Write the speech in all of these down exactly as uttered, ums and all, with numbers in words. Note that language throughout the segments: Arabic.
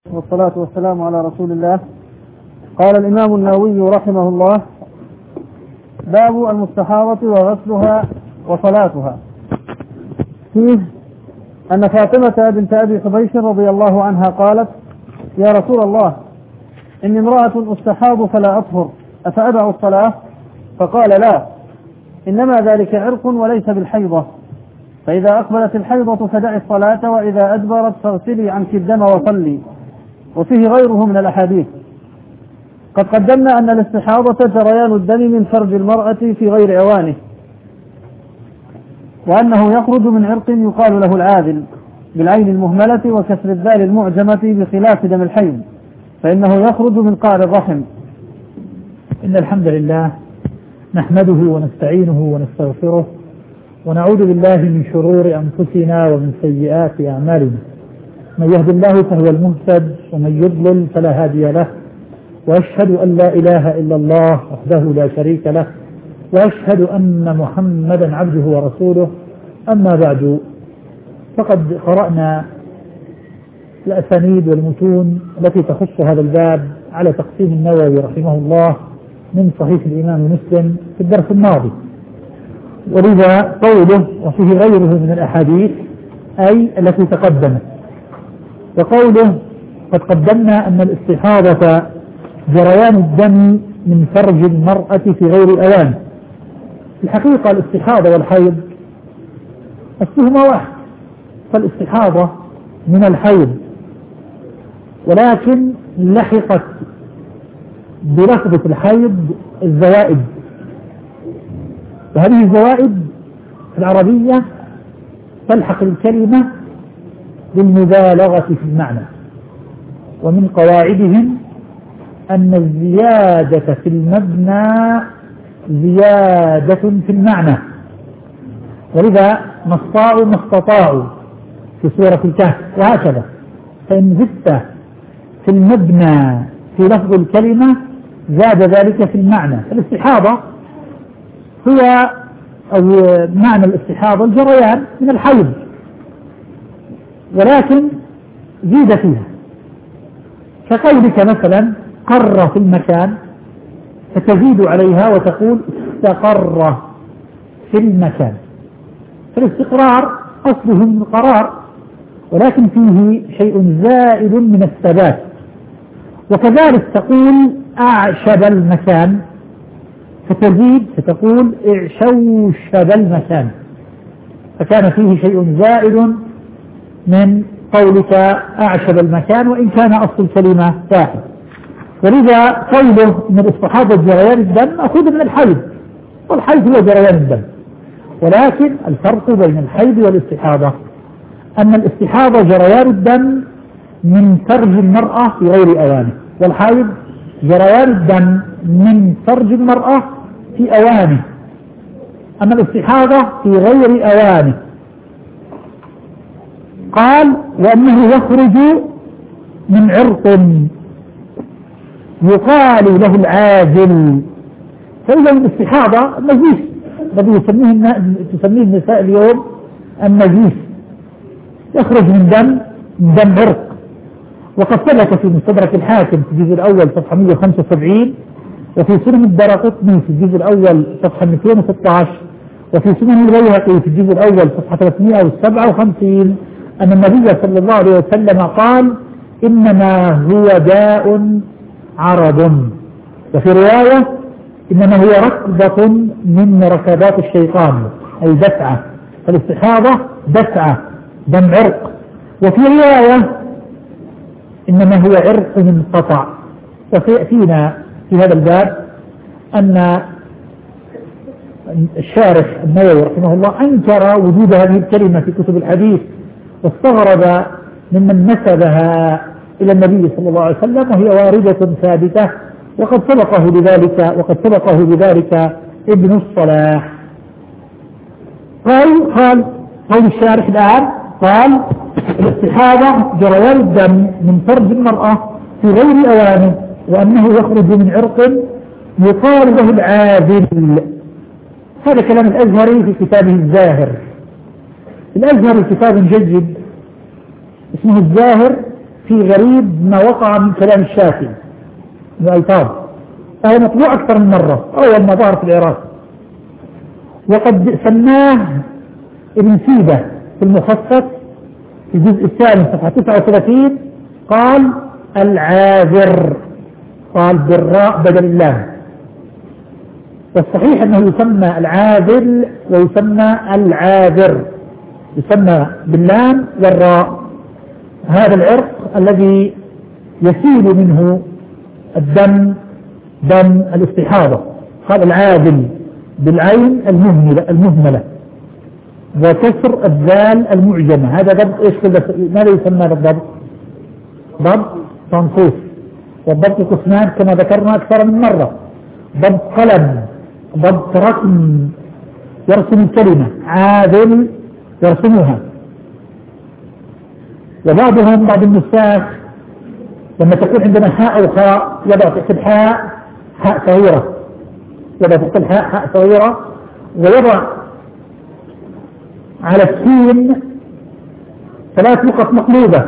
والصلاة والسلام على رسول الله. قال الإمام النووي رحمه الله: باب المستحاضة وغسلها وصلاتها. فيه أن فاطمة بنت أبي حبيش رضي الله عنها قالت: يا رسول الله، إني امرأة أستحاض فلا أطهر، أفأدع الصلاة؟ فقال: لا، إنما ذلك عرق وليس بالحيضة، فإذا أقبلت الحيضة فدعي الصلاة، وإذا أدبرت فاغسلي عنك الدم وصلي. وفيه غيره من الأحاديث. قد قدمنا أن الاستحاضة جريان الدم من فرج المرأة في غير أوانه، وأنه يخرج من عرق يقال له العاذل بالعين المهملة وكسر الذال المعجمة، بخلاف دم الحيض فإنه يخرج من قعر الرحم. إن الحمد لله نحمده ونستعينه ونستغفره، ونعوذ بالله من شرور أنفسنا ومن سيئات أعمالنا. من يهد الله فهو المهتد، ومن يضلل فلا هادي له، وأشهد أن لا إله إلا الله وحده لا شريك له، وأشهد أن محمدا عبده ورسوله. أما بعد، فقد قرأنا الأسانيد والمتون التي تخص هذا الباب على تقسيم النووي رحمه الله من صحيح الإمام مسلم في الدرس الماضي، ولذا قوله وفيه غيره من الأحاديث أي التي تقدمت. وقوله قد قدمنا أن الاستحاضة جريان الدم من فرج المرأة في غير أوان. الحقيقة الاستحاضة والحيض أصلهما واحد، فالاستحاضة من الحيض، ولكن لحقت بلفظة الحيض الزوائد، وهذه الزوائد في العربية تلحق الكلمة بالمبالغة في المعنى، ومن قواعدهم أن الزيادة في المبنى زيادة في المعنى، ولذا ما استطاعوا ما استطاعوا في سورة الكهف، وهكذا. فإن زدت في المبنى في لفظ الكلمة زاد ذلك في المعنى. الاستحاضة هو أو معنى الاستحاضة الجريان من الحيض، ولكن زيد فيها، كقولك مثلا قر في المكان، فتزيد عليها وتقول استقر في المكان. فالاستقرار أصله من القرار، ولكن فيه شيء زائد من الثبات. وكذلك تقول أعشب المكان، فتزيد فتقول اعشوشب المكان، فكان فيه شيء زائد من قولك أعشب المكان، وإن كان أصل الكلمة واحد. ولذا قوله من الاستحاضة جريان الدم أخذ من الحيض، والحيض هو جريان الدم، ولكن الفرق بين الحيض والاستحاضة أن الاستحاضة جريان الدم من فرج المرأة في غير أوانه، والحيض جريان الدم من فرج المرأة في أوانه. أما الاستحاضة في غير أوانه. قال: وأنه يخرج من عرق يقال له العاذل. فإذا الاستحاضة النزيف الذي يسميه تسميه النساء اليوم النزيف، يخرج من دم دم عرق. وقد ثبت في مستدرك الحاكم في الجزء الأول صفحة مئة وخمسة وسبعين، وفي سنن الدارقطني في الجزء الأول صفحة مئتين وستة عشر، وفي سنن البيهقي في الجزء الأول صفحة ثلاثمئة وسبعة وخمسين، أن النبي صلى الله عليه وسلم قال: إنما هو داء عرض. وفي رواية: إنما هو ركضة من ركضات الشيطان، أي دفعة. فالاستحاضة دفعة دم عرق. وفي رواية: إنما هو عرق منقطع. وسيأتينا في هذا الباب أن الشارح النووي رحمه الله أنكر وجود هذه الكلمة في كتب الحديث، واستغرب ممن نسبها إلى النبي صلى الله عليه وسلم، وهي واردة ثابتة، وقد سبقه بذلك وقد سبقه بذلك ابن الصلاح. قال قال قول الشارح الآن: قال: الاستحاضة جريان الدم من فرج المرأة في غير أوانه، وأنه يخرج من عرق يقال له العاذل. هذا كلام الأزهري في كتابه الزاهر. الأزهري كتاب جيد اسمه الزاهر في غريب ما وقع من كلام الشافعي من الألفاظ، فهو مطبوع أكثر من مرة أول ما ظهر في العراق، وقد سماه ابن سيدة في المخصص في الجزء الثاني صفحة تسعة وثلاثين قال العاذر، قال بالراء بدل اللام، والصحيح أنه يسمى العاذل ويسمى العاذر، يسمى باللام والراء. هذا العرق الذي يسيل منه الدم دم الاستحاضة، قال العاذل بالعين المهملة المهملة وكسر الذال المعجمة. هذا ضبط ايش كله؟ ماذا يسمى بالضبط؟ ضبط تنصيص، والضبط قسمان كما ذكرنا أكثر من مرة، ضبط قلم، ضبط رسم يرسم الكلمة، عاذل يرسمها. وبعضهم بعض النساخ لما تكون عندنا حاء أو خاء يضع تحت الحاء حاء صغيرة، يضع تحت الحاء حاء صغيرة، ويضع على السين ثلاث نقط مقلوبة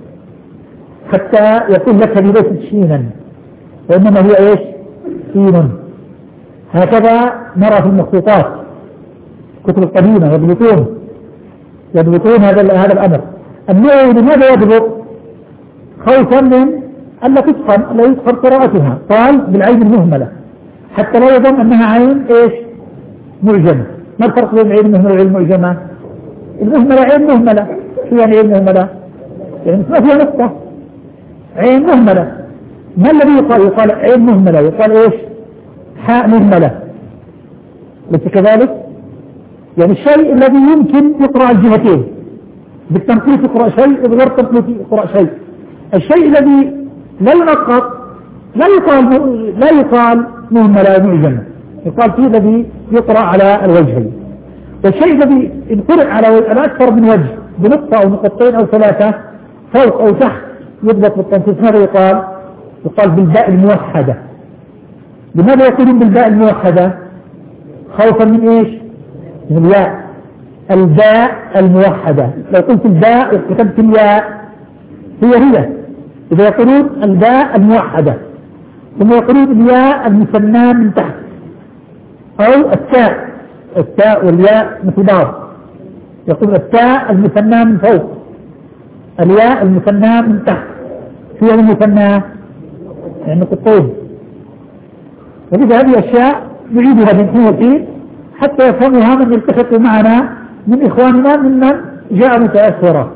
حتى يقول لك هذه ليست شينا وإنما هي ايش؟ سين. هكذا نرى في المخطوطات كتب القديمة يضبطون يضبطون هذا هذا الأمر. النووي لماذا يضبط؟ خوفا من ألا تتقن لا يتقن قراءتها، قال بالعين المهملة حتى لا يظن أنها عين ايش؟ معجمة. ما الفرق بين العين المهملة والعين المعجمة؟ المهملة عين مهملة. شو يعني عين مهملة؟ يعني ما فيها نقطة، عين مهملة. ما الذي يقال؟ يقال عين مهملة، يقال ايش؟ حاء مهملة. ليس كذلك؟ يعني الشيء الذي يمكن يقرأ الجهتين، بالتنقيط يقرأ شيء وبغير تنقيط يقرأ شيء. الشيء الذي لا ينقط لا يقال لا يقال مهملة معجمة، يقال فيه الذي يقرأ على الوجهين. والشيء الذي ينقرأ على أكثر من وجه بنقطة أو نقطتين أو ثلاثة فوق أو تحت يضبط بالتنقيط. ماذا يقال؟ يقال بالباء الموحدة. لماذا يقولون بالباء الموحدة؟ خوفا من ايش؟ من الياء. الباء الموحدة، لو قلت الباء وكتبت الياء هي هي، إذا يقولون الباء الموحدة. ثم يقولون الياء المثنى من تحت، أو التاء، التاء والياء مثل بعض، يقول التاء المثنى من فوق، الياء المثنى من تحت. هي المثنى يعني قطين. وإذا هذه أشياء نعيدها من حين وحين حتى يفهمها من يلتحق معنا من إخواننا ممن جاء متأثرا.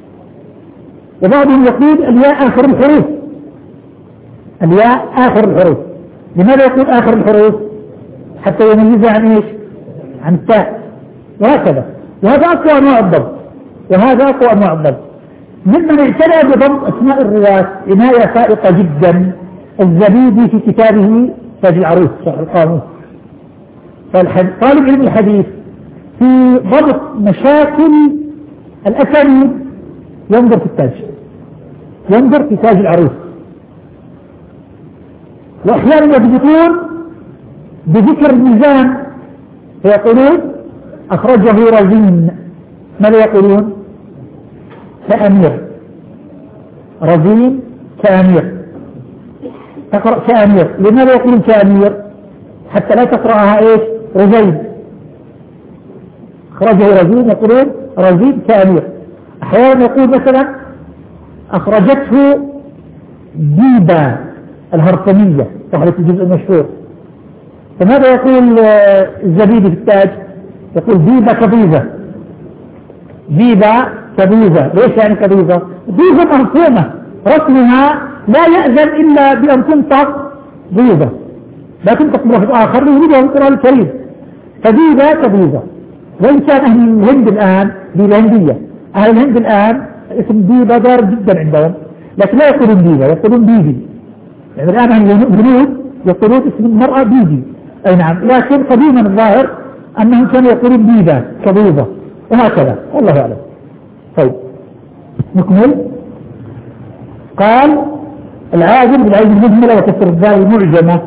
وبعضهم يقول الياء آخر الحروف، الياء آخر الحروف. لماذا يقول آخر الحروف؟ حتى يميزها عن إيش؟ عن التاء. وهكذا. وهذا أقوى أنواع الضبط، وهذا أقوى أنواع الضبط. ممن اعتنى بضبط أسماء الرواة عناية فائقة جدا الزبيدي في كتابه تاج العروس شرح القانون. طالب علم الحديث في ضبط مشاكل الأسانيد ينظر في التاج، ينظر في تاج العروس. وأحيانا يضبطون بذكر الميزان فيقولون أخرجه رزين. ماذا يقولون؟ كأمير، رزين كأمير، تقرأ كأمير. لماذا يقولون كأمير؟ حتى لا تقرأها ايش؟ رزين. أخرجه رزين يقولون رزين كأمير. أحيانا يقول مثلا أخرجته ديبا الهرطمية صاحبة الجزء المشهور. فماذا يقول الزبيدي في التاج؟ يقول ديبا كبيزة، ديبا كبيزة. ليش يعني كبيزة؟ ديبا مرسومة رسمها لا يأذن إلا بأن تنطق ديبا، لا تنطق بلفظ آخر يريده القرآن الكريم. فديبا كبيزة. وإن كان أهل الهند الآن ديبا هندية، أهل الهند الآن اسم ديبا دار جدا عندهم، لكن لا يقولون ديبا، يقولون بيبي. يعني الآن أهل الهنود يقولون اسم المرأة بيبي. أي نعم. لكن قديما الظاهر أنهم كانوا يقولون ديبا كبيزة وهكذا، والله أعلم. طيب نكمل. قال العاجل بالعين المهملة وكسر الذال المعجمة،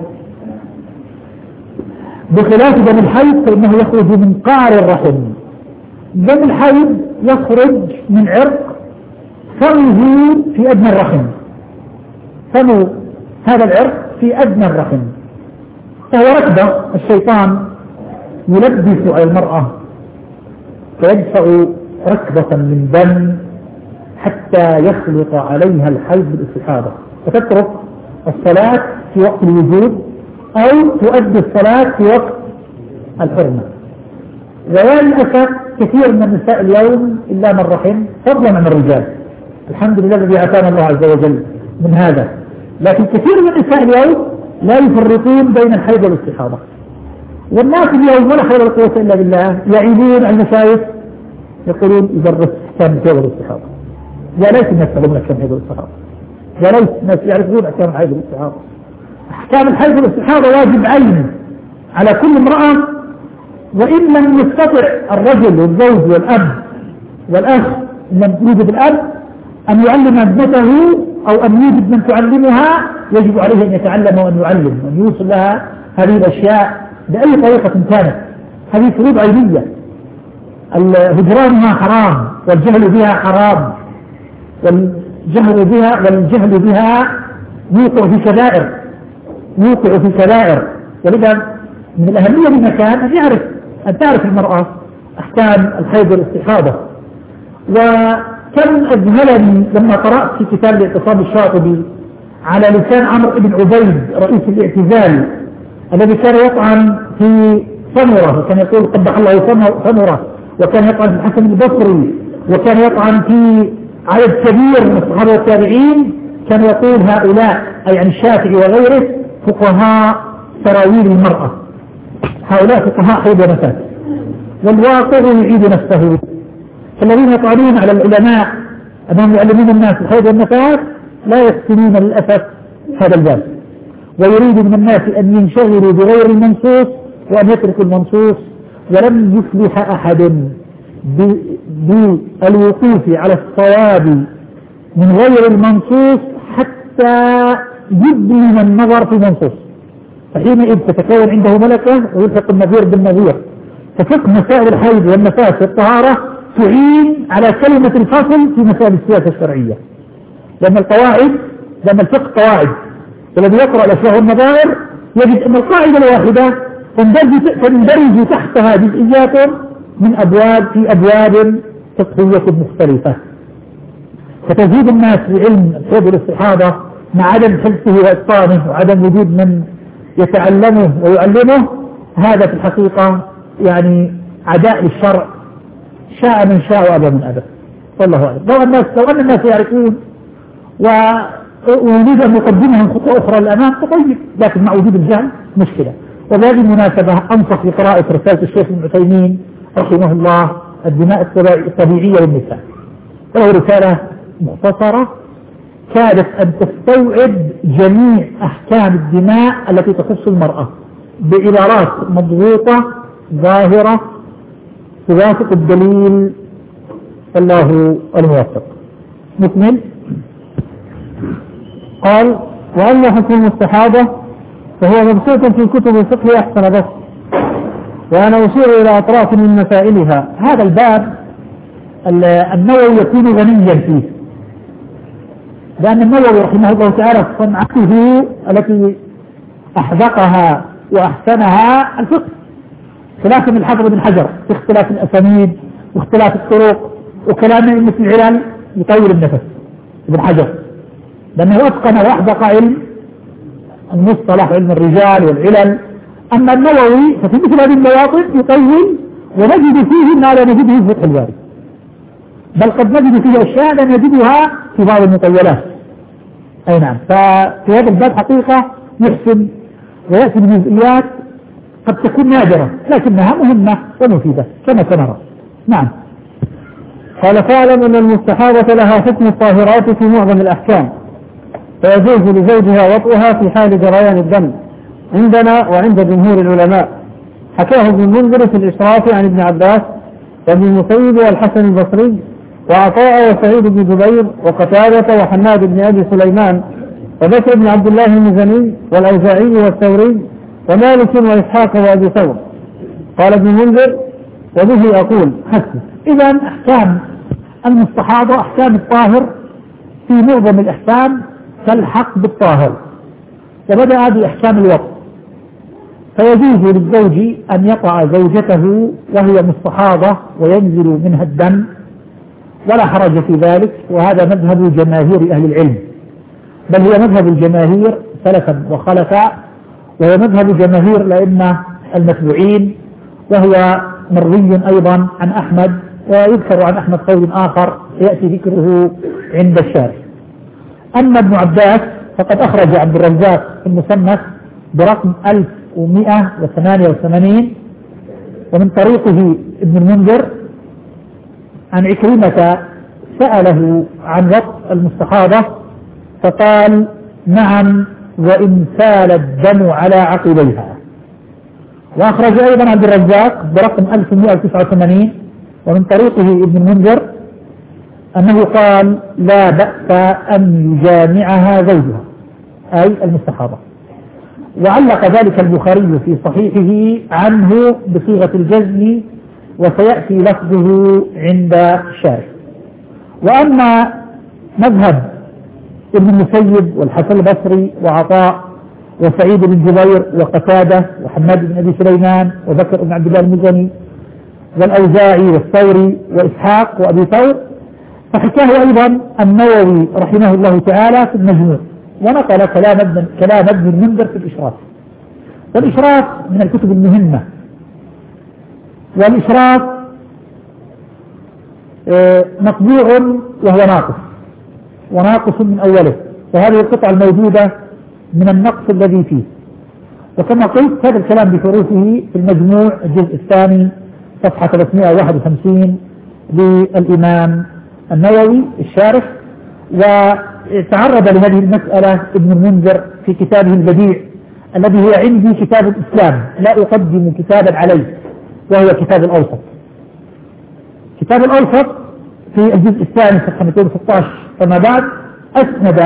بخلاف دم الحيض فإنه يخرج من قعر الرحم. دم الحيض يخرج من عرق فمه في أدنى الرحم، فم هذا العرق في أدنى الرحم، فهو ركبة الشيطان يلبس على المرأة فيدفع ركبة من دم حتى يخلط عليها الحيض بالاستحاضة، فتترك الصلاة في وقت الوجود أو تؤدي الصلاة في وقت الحرمة. وللأسف كثير من النساء اليوم إلا من رحم فضلا عن الرجال، الحمد لله الذي أعطانا الله عز وجل من هذا، لكن كثير من النساء اليوم لا يفرقون بين الحيض والاستحاضة. والناس اليوم ولا حول ولا قوة إلا بالله يعيبون على المشايخ يقولون يدرس أحكام الحيض والاستحاضة. يا ليت الناس يعلمون أحكام الحيض والاستحاضة، يا ليت الناس يعرفون أحكام الحيض والاستحاضة. أحكام الحيض والاستحاضة واجب عين على كل امرأة، وإن لم يستطع الرجل والزوج والأب والأخ لم يوجد الأب أن يعلم ابنته أو أن يوجد من تعلمها، يجب عليه أن يتعلم وأن يعلم وأن يوصل لها هذه الأشياء بأي طريقة كانت. هذه فروض عينية، هجرانها حرام والجهل بها حرام، والجهل بها والجهل بها يوقع في كبائر يوقع في كبائر ولذا من الأهمية بمكان أن يعرف أن تعرف المرأة أحكام الحيض والاستحاضة. وكم أذهلني لما قرأت في كتاب الاعتصام الشاطبي على لسان عمرو بن عبيد رئيس الاعتزال الذي كان يطعن في سمرة، وكان يقول قبح الله سمرة، وكان يطعن في الحسن البصري، وكان يطعن في عدد كبير من الصحابة والتابعين، كان يقول هؤلاء أي عن الشافعي وغيره فقهاء سراويل المرأة، هؤلاء فقهاء حيض ونفاس، والواقع يعيد نفسه. فالذين يطعنون على العلماء أنهم يعلمون الناس الحيض والنفاس لا يسكنون للأسف هذا الباب، ويريد من الناس أن ينشغلوا بغير المنصوص وأن يتركوا المنصوص، ولم يفلح أحد بالوقوف على الصواب من غير المنصوص حتى يبلغ النظر في المنصوص، فحينئذ تتكون عنده ملكة ويلحق النظير بالنظير. ففقه مسائل الحيض والنفاس والطهارة تعين على كلمة الفصل في مسائل السياسة الشرعية، لأن القواعد لأن الفقه قواعد، والذي يقرأ الأشياء والنظائر يجد أن القاعدة الواحدة تندرج تحتها جزئيات من أبواب في أبواب فقهية مختلفة، فتزيد الناس في علم الحيض والاستحاضة مع عدم حفظه وإتقانه وعدم وجود من يتعلمه ويعلمه. هذا في الحقيقة يعني عداء للشرع، شاء من شاء وأبى من أبى، والله أعلم. لو الناس لو أن الناس يعرفون ونريد أن نقدمهم خطوة أخرى للأمام فطيب، لكن مع وجود الجهل مشكلة. وبهذه المناسبة أنصح بقراءة رسالة الشيخ ابن عثيمين رحمه الله الدماء الطبيعية للنساء، وله رسالة مختصرة كادت أن تستوعب جميع أحكام الدماء التي تخص المرأة بعبارات مضبوطة ظاهرة توافق الدليل، الله الموفق. نكمل. قال: وأما حكم المستحاضة فهو مبسوط في كتب الفقه أحسن بس، وأنا أشير إلى أطراف من مسائلها. هذا الباب النووي يكون غنيا فيه، لأن النووي رحمه الله تعالى صنعته التي أحذقها وأحسنها الفقه، خلاف من الحافظ بن حجر في اختلاف الأسانيد واختلاف الطرق وكلام ائمة العلل يطول النفس ابن حجر، لأنه أتقن وأحذق علم المصطلح علم الرجال والعلل. أما النووي ففي مثل هذه المواطن يطول، ونجد فيه ما لا نجده في فتح الباري، بل قد نجد فيه أشياء لا نجدها في بعض المطولات. أي نعم. ففي هذا الباب حقيقة يحسن ويأتي بجزئيات قد تكون نادرة لكنها مهمة ومفيدة كما سنرى. نعم. قال: فاعلم أن المستحاضة لها حكم الطاهرات في معظم الأحكام، فيجوز لزوجها وطئها في حال جريان الدم عندنا وعند جمهور العلماء. حكاه ابن المنذر في الإشراف عن ابن عباس وابن المسيب والحسن البصري وعطاء وسعيد بن جبير وقتادة وحماد بن أبي سليمان وبكر بن عبد الله المزني والأوزاعي والثوري ومالك وإسحاق وأبي ثور. قال ابن المنذر: وبه أقول حسن. إذا أحكام المستحاضة أحكام الطاهر في معظم الأحكام تلحق بالطاهر، وبدأ بأحكام الوقت، فيجوز للزوج أن يطأ زوجته وهي مستحاضة وينزل منها الدم ولا حرج في ذلك، وهذا مذهب جماهير أهل العلم، بل هي مذهب الجماهير سلفا وخلفا، وهو مذهب جماهير الأئمة المتبوعين، وهو مروي أيضا عن أحمد، ويذكر عن أحمد قول آخر يأتي ذكره عند الشارح. أما ابن عباس فقد أخرج عبد الرزاق في المصنف برقم ألف ومئة وثمانية وثمانين، ومن طريقه ابن المنذر عن عكرمة سأله عن وقت المستحاضة فقال نعم وإن سال الدم على عقبيها. وأخرج أيضا عبد الرزاق برقم ألف ومئة وتسعة وثمانين ومن طريقه ابن المنذر أنه قال لا بأس أن يجامعها زوجها أي المستحاضة. وعلق ذلك البخاري في صحيحه عنه بصيغة الجزم، وسيأتي لفظه عند الشارح. وأما مذهب ابن المسيب والحسن البصري وعطاء وسعيد بن جبير وقتادة وحماد بن أبي سليمان وبكر بن عبد الله المزني والأوزاعي والثوري وإسحاق وأبي ثور، فحكاه أيضا النووي رحمه الله تعالى في المجموع، ونقل كلام ابن كلام ابن المنذر في الإشراف. والإشراف من الكتب المهمة، والإشراف مطبوع وهو ناقص وناقص من أوله، وهذه القطعة الموجودة من النقص الذي فيه. وكما قلت هذا الكلام بحروفه في المجموع الجزء الثاني صفحة ثلاثمئة وواحد وخمسين للإمام النووي الشارح. وتعرض لهذه المسألة ابن المنذر في كتابه البديع الذي هو عندي كتاب الإسلام، لا أقدم كتابا عليه، وهو كتاب الأوسط. كتاب الأوسط في الجزء الثاني صفحة مئتين وستة عشر فما بعد أسند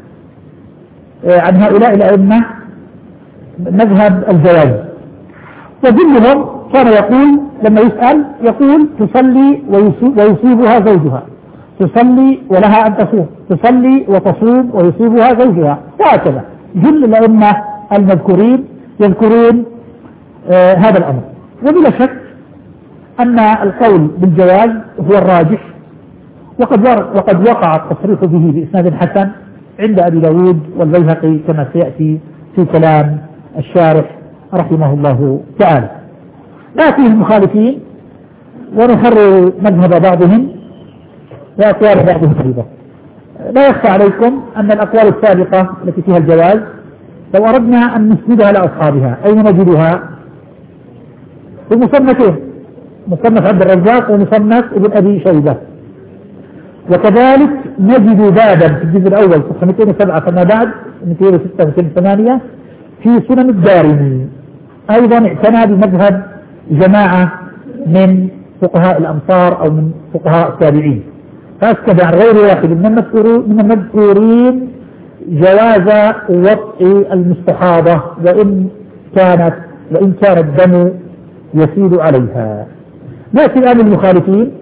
عن هؤلاء الأئمة مذهب الجواز، وجلهم كان يقول لما يسأل يقول تصلي ويصيبها زوجها، تصلي ولها أن تصوم، تصلي وتصوم ويصيبها زوجها، وهكذا جل الأئمة المذكورين يذكرون آه هذا الأمر. وبلا شك أن القول بالجواز هو الراجح، وقد وقد وقع التصريح به بإسناد حسن عند أبي داود والبيهقي كما سيأتي في كلام الشارح رحمه الله تعالى. لا فيه المخالفين ونحرر مذهب بعضهم وأقوال بعضهم أيضا. لا يخفى عليكم أن الأقوال السابقة التي فيها الجواز لو أردنا أن نسندها لأصحابها أين نجدها؟ في مصنفين، مصنف عبد الرزاق ومصنف ابن أبي شيبة. وكذلك نجد بابا في الجزء الأول صفحة مئتين وسبعة فما بعد مئتين وستة ومئتين وثمانية في سنن الدارمي، أيضا اعتنى بمذهب جماعة من فقهاء الأمصار أو من فقهاء التابعين، فأسكت عن غير واحد من المذكورين جواز وطء المستحاضة وإن كانت وإن كان الدم يسيل عليها. نأتي الآن المخالفين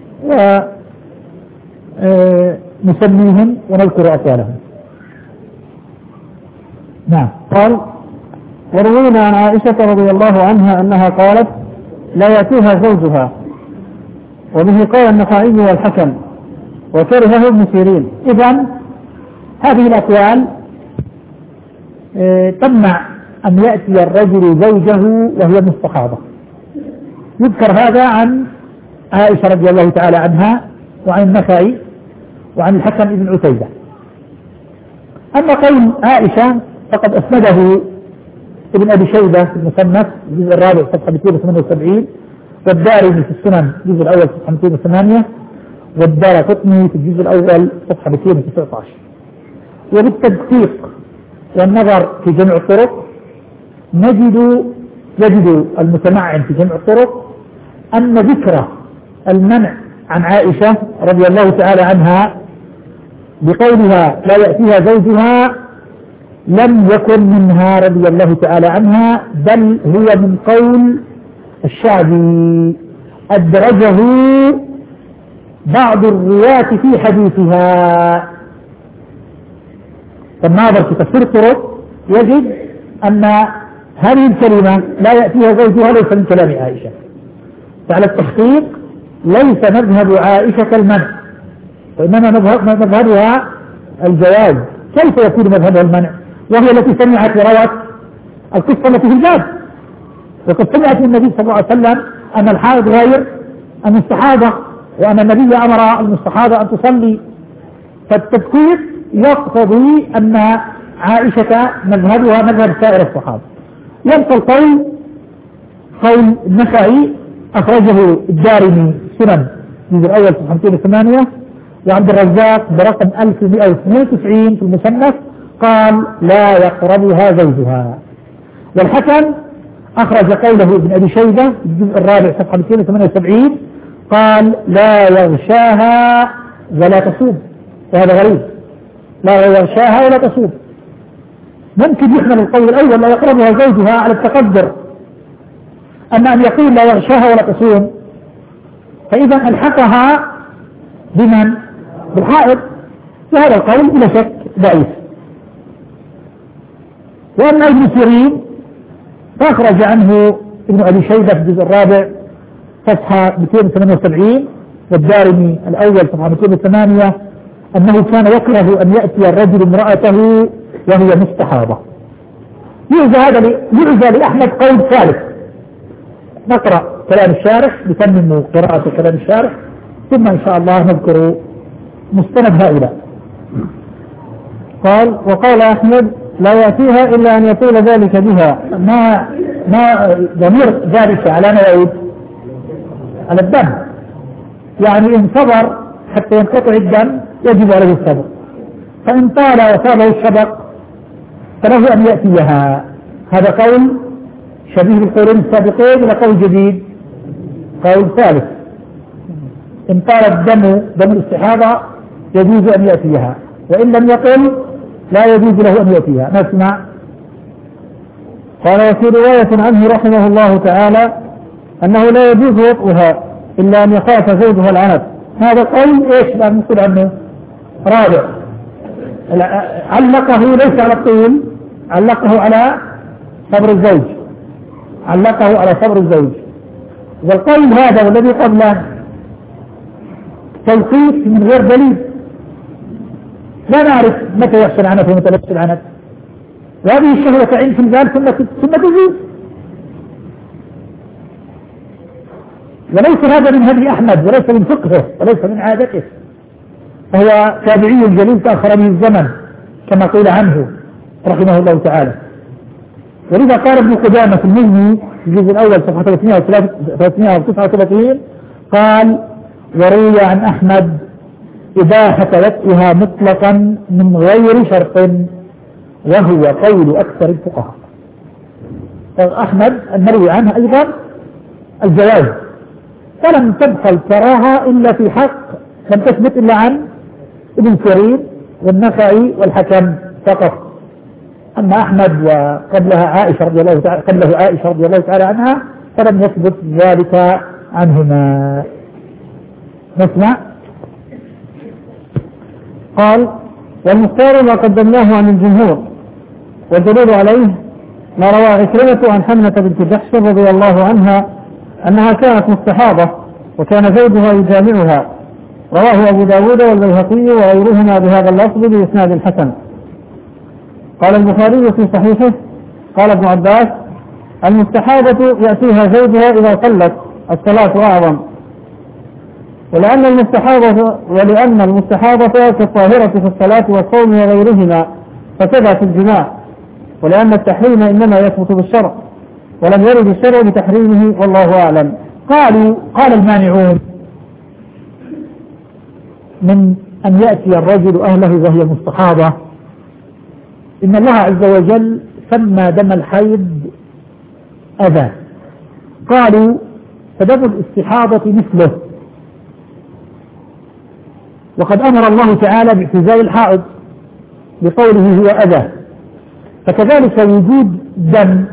ونسميهم ونذكر أقوالهم. نعم. قال وروينا عن عائشة رضي الله عنها أنها قالت لا يأتيها زوجها، وبه قال النخعي والحكم وكرهه ابن سيرين. إذن هذه الأقوال اه تمنع أن يأتي الرجل زوجه وهي مستحاضة. يذكر هذا عن عائشة رضي الله تعالى عنها وعن النخعي وعن الحكم ابن عتيبة. أما قول عائشة فقد أسنده ابن أبي شيبة في المصنف الجزء الرابع صفحة مئتين وثمانية وسبعين، والدارمي في السنن الجزء الأول صفحة مئتين وثمانية، والدارقطني في الجزء الأول صفحة مئتين وتسعة عشر. وبالتدقيق والنظر في جمع الطرق نجد يجد المتمعن في جمع الطرق أن ذكر المنع عن عائشة رضي الله تعالى عنها بقولها لا يأتيها زوجها لم يكن منها رضي الله تعالى عنها، بل هو من قول الشعبي أدرجه بعض الرواة في حديثها، فالناظر في تفسير الطرق يجد أن هذه الكلمة لا يأتيها زوجها ليس من كلام عائشة، فعلى التحقيق ليس مذهب عائشة المنع، وإنما مذهبها الجواز. كيف يكون مذهبها المنع وهي التي سمعت وروت القصة التي في الباب؟ وقد سمعت من النبي صلى الله عليه وسلم أن الحائض غير المستحاضة، وأن النبي أمر المستحاضة أن تصلي. فالتدقيق يقتضي أن عائشة مذهبها مذهب سائر الصحابة. يبقى القول قول النسائي أخرجه الدارمي سنن الجزء الأول في خمسين وثمانية، وعبد الرزاق برقم ألف ومئة واثنين وتسعين في المصنف قال لا يقربها زوجها. والحكم أخرج قوله ابن أبي شيبة الجزء الرابع صفحة مئتين وثمانية وسبعين قال لا يغشاها ولا تصوم، وهذا غريب، لا يغشاها ولا تصوم. ممكن يحمل القول الأول لا يقربها زوجها على التقدر، أما أن يقول لا يغشاها ولا تصوم فإذا ألحقها بمن؟ بالحائض، وهذا القول بلا شك ضعيف. وأما ابن سيرين فأخرج عنه ابن أبي شيبة في الجزء الرابع صفحة مئتين وثمانية وسبعين، والدارمي الأول صفحة مئتين وثمانية أنه كان يكره أن يأتي الرجل امرأته وهي مستحاضة. يعزى هذا يعزى لأحمد قول ثالث. نقرأ كلام الشارح، نتمم قراءة كلام الشارح، ثم إن شاء الله نذكر مستند هؤلاء. قال وقال أحمد لا يأتيها إلا أن يطول ذلك بها. ما ما ضمير ذلك على ما يعود على الدم، يعني إن صبر حتى ينقطع الدم يجب عليه الصبر، فإن طال وصابه الشبق فله أن يأتيها. هذا قول شبيه بالقولين السابقين، إلى قول جديد قول ثالث. إن طال الدم دم الاستحاضة يجوز أن يأتيها، وإن لم يقل لا يجوز له أن يأتيها. نسمع. قال وفي رواية عنه رحمه الله تعالى أنه لا يجوز وطئها إلا أن يخاف زوجها العنت. هذا القول إيش لا نقول عنه؟ رابع. علقه ليس على الطول، علقه على صبر الزوج، علقه على صبر الزوج. والقول هذا والذي قبله توقيف من غير دليل، لا نعرف متى يحصل عنت ومتى لا يحصل عنت، وهذه الشهوة تعين في البال ثم ثم تزيد. وليس هذا من هدي أحمد، وليس من فقهه، وليس من عادته، فهو تابعي جليل تأخر به الزمن كما قيل عنه رحمه الله تعالى. ولذا قال ابن قدامة في المغني في الجزء الأول صفحة ثلاثمائة وتسعة وثلاثين قال وروي عن أحمد إباحة وطئها مطلقا من غير شرط، وهو قول أكثر الفقهاء. أحمد المروي عنه أيضا الجواز، فلم تبقى الكراهة إلا في حق لم تثبت إلا عن ابن سيرين والنخعي والحكم فقط. أما أحمد وقبلها عائشة رضي الله تعالى قبله عائشة رضي الله تعالى عنها فلم يثبت ذلك عنهما. نسمع. قال والمختار ما قدمناه عن الجمهور، والدليل عليه ما روى عكرمة عن حمنة بنت جحش رضي الله عنها أنها كانت مستحاضة وكان زوجها يجامعها، رواه أبو داود والبيهقي وغيرهما بهذا اللفظ بإسناد حسن. قال البخاري في صحيحه قال ابن عباس المستحاضة يأتيها زوجها إذا صلت الصلاة أعظم، ولأن المستحاضة ولأن المستحاضة كالطاهرة في الصلاة والصوم وغيرهما فكذا في الجماع، ولأن التحريم إنما يثبت بالشرع ولم يرد الشرع بتحريمه والله أعلم. قالوا قال المانعون من أن يأتي الرجل أهله وهي مستحاضة إن الله عز وجل سمى دم الحيض أذى، قالوا فدم الاستحاضة مثله، وقد أمر الله تعالى باعتزال الحائض بقوله هو أذى، فكذلك وجود دم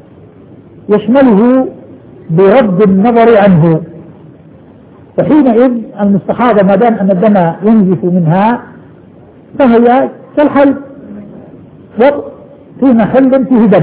يشمله بغض النظر عنه. فحينئذ المستحاضة ما دام أن الدم ينزف منها فهي كالحيض وطء في محل فيه دم.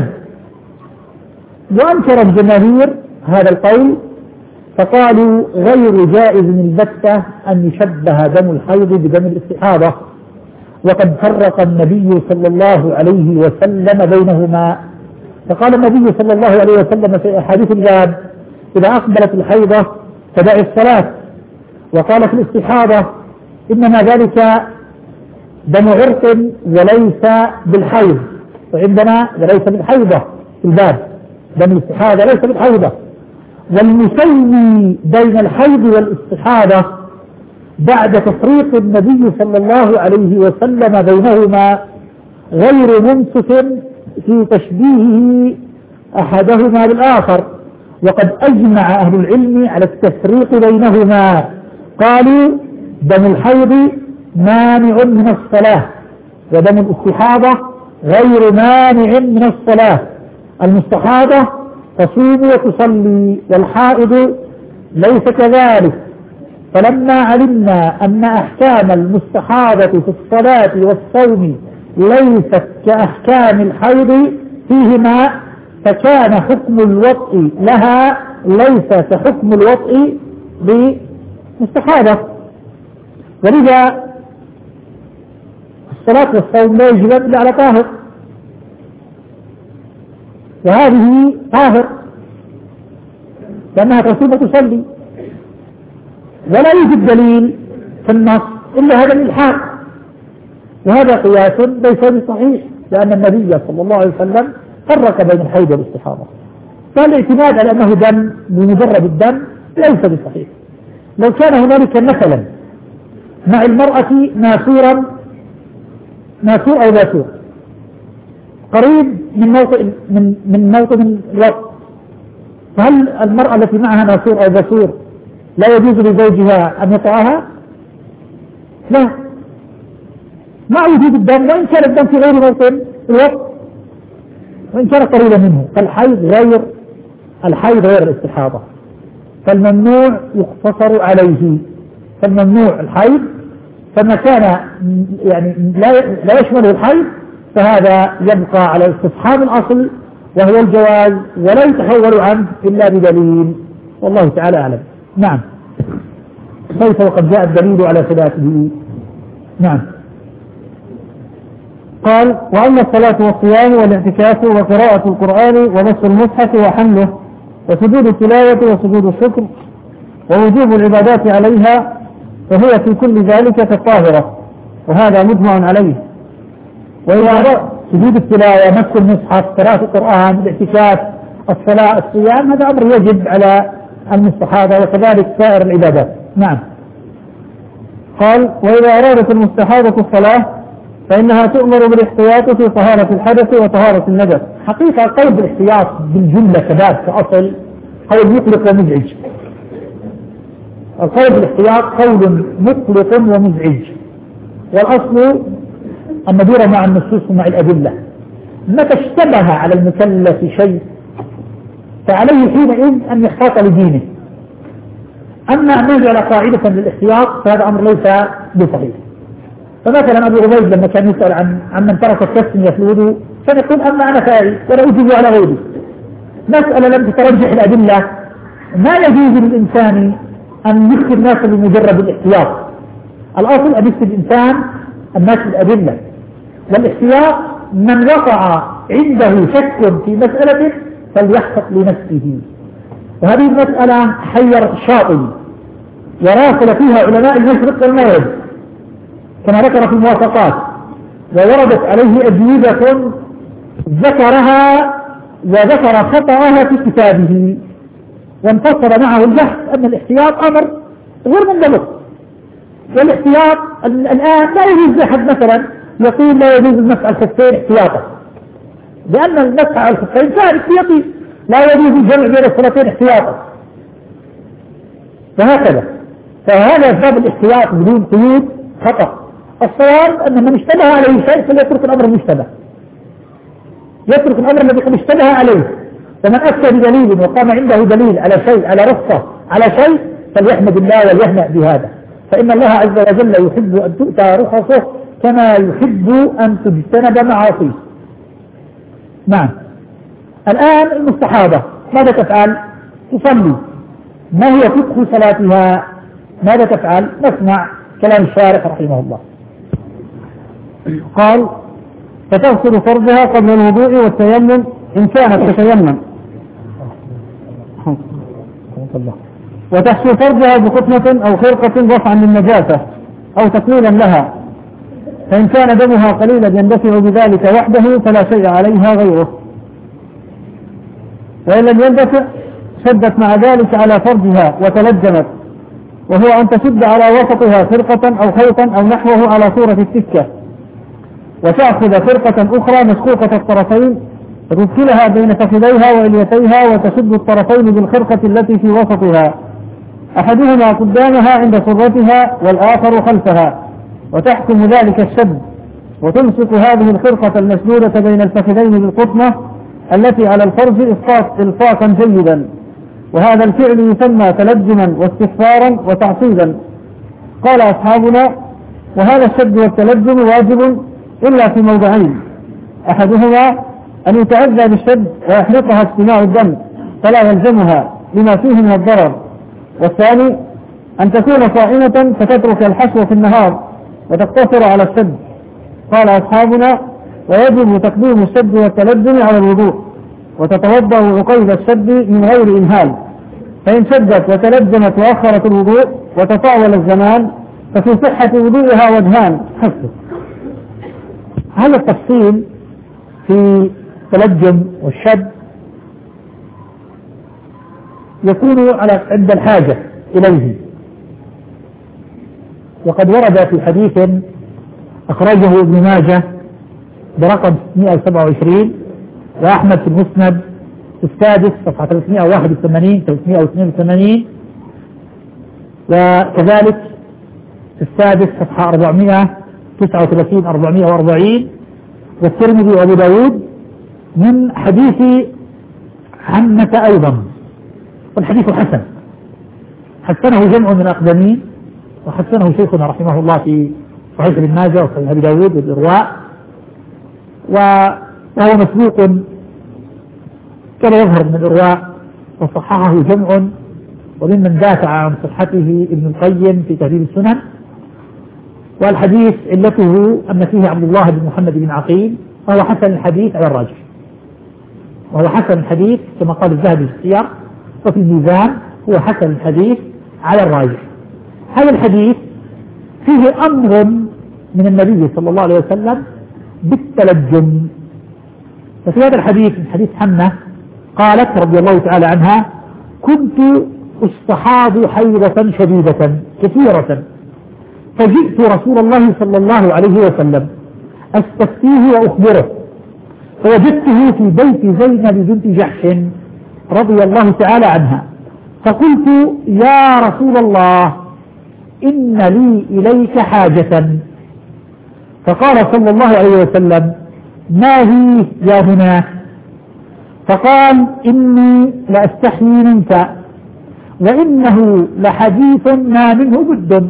وأنكر الجماهير هذا القول فقالوا غير جائز البتة أن يشبه دم الحيض بدم الاستحاضة، وقد فرق النبي صلى الله عليه وسلم بينهما. فقال النبي صلى الله عليه وسلم في أحاديث الباب إذا أقبلت الحيضة فدعي الصلاة، وقال في الاستحاضة إنما ذلك دم عرق وليس بالحيض، وعندنا وليس بالحيضة في الباب، دم الاستحاضة ليس بالحيضة. والمسمي بين الحيض والاستحاضة بعد تفريق النبي صلى الله عليه وسلم بينهما غير منصف في تشبيهه أحدهما بالآخر، وقد أجمع أهل العلم على التفريق بينهما. قالوا دم الحيض مانع من الصلاة، ودم الاستحاضة غير مانع من الصلاة. المستحاضة تصوم وتصلي، والحائض ليس كذلك. فلما علمنا أن أحكام المستحاضة في الصلاة والصوم ليست كأحكام الحيض فيهما، فكان حكم الوطء لها ليس كحكم الوطء للمستحاضة. ولذا الصلاة والصوم لا يجب إلا على طاهر، وهذه طاهر لأنها تصوم وتصلي، ولا يوجد دليل في النص إلا هذا الإلحاق، وهذا قياس ليس بصحيح، لأن النبي صلى الله عليه وسلم فرق بين الحيض والاستحاضة. فالاعتماد على أنه دم بمجرد الدم ليس بصحيح. لو كان هنالك مثلا مع المرأة ناسورا ناسور أو باسور قريب من موطن من من موطن الوقت، فهل المرأة التي معها ناسور أو باسور لا يجوز لزوجها أن يطأها؟ لا، مع وجود الدم، وإن كان الدم في غير موطن الوقت وإن كان قريبا منه. فالحيض غير الحيض غير الاستحاضة، فالممنوع يقتصر عليه. فالممنوع الحيض، فما كان يعني لا لا يشمله الحيض فهذا يبقى على استصحاب الأصل وهو الجواز، ولا يتحول عنه إلا بدليل، والله تعالى أعلم. نعم. كيف وقد جاء الدليل على خلافه؟ نعم. قال: وأما الصلاة والصيام والاعتكاف وقراءة القرآن ومس المصحف وحمله وسجود التلاوة وسجود الشكر ووجوب العبادات عليها، فهي في كل ذلك كالطاهرة، وهذا مجمع عليه. وإذا سجود التلاوة، مس المصحف، قراءة القرآن، الاعتكاف، الصلاة، الصيام، هذا أمر يجب على المستحاضة، وكذلك سائر العبادات. نعم. قال: وإذا أرادت المستحاضة الصلاة فإنها تؤمر بالاحتياط في طهارة الحدث وطهارة النجس. حقيقة القول بالاحتياط بالجملة كذلك كأصل قول مطلق ومزعج. القول بالاحتياط قول مطلق ومزعج، والأصل أن ندور مع النصوص ومع الأدلة. متى اشتبه على المكلف شيء فعليه حينئذ أن يحتاط لدينه. أما أن نجعل قاعدة للاحتياط فهذا أمر ليس بصحيح. فمثلا أبو عبيد لما كان يسأل عن عن من ترك التسمية في الوضوء كان يقول: أما أنا فاعل ولا أجيب على غيري. مسألة لم تترجح الأدلة، ما يجوز للإنسان أن يفتي الناس بمجرد الاحتياط. الأصل أن يفتي الإنسان الناس بالأدلة، والاحتياط من وقع عنده شك في مسألة فليحفظ لنفسه. وهذه المسألة حير الشاطئ وراسل فيها علماء المشرق والمغرب كما ذكر في الموافقات، ووردت عليه أجوبة ذكرها وذكر خطأها في كتابه، وانتصر معه البحث أن الاحتياط أمر غير منضبط. والاحتياط الآن لا يجوز أحد مثلا يقول لا يجوز المسح على الخفين احتياطا، لأن المسح على الخفين كان احتياطي، لا يجوز الجمع بين الصلاتين احتياطا، وهكذا. فهذا باب الاحتياط بدون قيود خطأ. الصواب أن من اشتبه عليه شيء فليترك الأمر المشتبه، يترك الأمر الذي قد اشتبه عليه. ومن أفتى بدليل وقام عنده دليل على شيء، على رخصة على شيء، فليحمد الله وليهنأ بهذا، فإن الله عز وجل يحب أن تؤتى رخصه كما يحب أن تجتنب معاصيه. نعم. الآن المستحاضة ماذا تفعل؟ تصلي. ما هي فقه صلاتها؟ ماذا تفعل؟ نسمع كلام الشارح رحمه الله. قال: فتغسل فرجها قبل الوضوء والتيمم إن كانت تتيمم، وتحشي فرجها بقطنة أو خرقة رفعا للنجاسة أو تقليلا لها، فإن كان دمها قليلا يندفع بذلك وحده فلا شيء عليها غيره، وإن لم يندفع شدت مع ذلك على فرجها وتلجمت، وهو أن تشد على وسطها خرقة أو خيطا أو نحوه على صورة السكة، وتأخذ خرقة أخرى مشقوقة الطرفين وتدخلها بين فخذيها وإليتيها وتشد الطرفين بالخرقة التي في وسطها، أحدهما قدامها عند سرتها والآخر خلفها، وتحكم ذلك الشد، وتمسك هذه الخرقة المشدودة بين الفخذين بالقطنة التي على الفرج إلصاقا جيدا، وهذا الفعل يسمى تلجما واستغفارا وتعصيبا. قال أصحابنا: وهذا الشد والتلجم واجب إلا في موضعين: أحدهما أن يتعذى بالشد ويحرقها اجتماع الدم فلا يلزمها لما فيه من الضرر، والثاني أن تكون صائمة فتترك الحشو في النهار وتقتصر على الشد. قال أصحابنا: ويجب تقديم الشد والتلجم على الوضوء، وتتوضأ عقيد الشد من غير إمهال، فإن شدت وتلجمت وأخرت الوضوء وتطاول الزمان ففي صحة وضوءها وجهان. حسب هذا التفصيل في التلجم والشد يكون على عند الحاجة إليه، وقد ورد في حديث أخرجه ابن ماجه برقم ستمائة وسبعة وعشرين وأحمد في المسند السادس صفحة ثلاثمائة وواحد وثمانين ثلاثمائة واثنين وثمانين، وكذلك في السادس صفحة أربعمائة وتسعة وثلاثين أربعمائة وأربعين، والترمذي وأبو داود من حديث حمة أيضا، والحديث حسن، حسنه جمع من الأقدمين وحسنه شيخنا رحمه الله في صحيح ابن ماجه وصحيح أبي داود والإرواء، وهو مسبوق كما يظهر من الإرواء، وصححه جمع، وممن دافع عن صحته ابن القيم في تهذيب السنن. والحديث علته أن فيه عبد الله بن محمد بن عقيل، وهو حسن الحديث على الراجح، وهو حسن الحديث كما قال الذهبي في السير وفي الميزان، هو حسن الحديث على الراجح. هذا الحديث فيه أمر من النبي صلى الله عليه وسلم بالتلجم. ففي هذا الحديث من حديث حمة قالت رضي الله تعالى عنها: كنت استحاض حيضة شديدة كثيرة، فجئت رسول الله صلى الله عليه وسلم أستفتيه وأخبره، فوجدته في بيت زينب بنت جحش رضي الله تعالى عنها، فقلت: يا رسول الله إن لي إليك حاجة. فقال صلى الله عليه وسلم: ما هي يا هنا؟ فقال: إني لأستحيي منك، وإنه لحديث ما منه بد،